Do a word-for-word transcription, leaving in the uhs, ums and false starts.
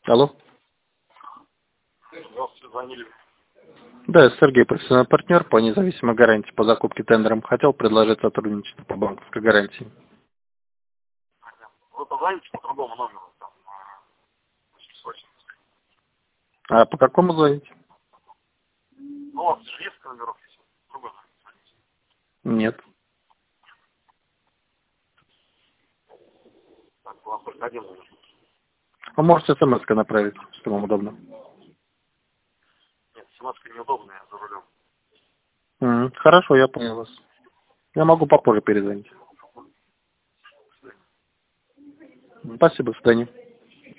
Алло. Здравствуйте, звонили. Да, я Сергей, профессиональный партнер по независимой гарантии по закупке тендером. Хотел предложить сотрудничество по банковской гарантии. Вы позвоните по другому номеру, там, восемьсот. А по какому звонить? Ну, у вас же есть номеров, если другой номер звоните. Нет. Так, у вас только один номер. А можете смс-кой направить, что вам удобно. Нет, семнадцать неудобно, я за рулем. М, Хорошо, я понял вас. Я могу попозже перезвонить. Спасибо, до свидания.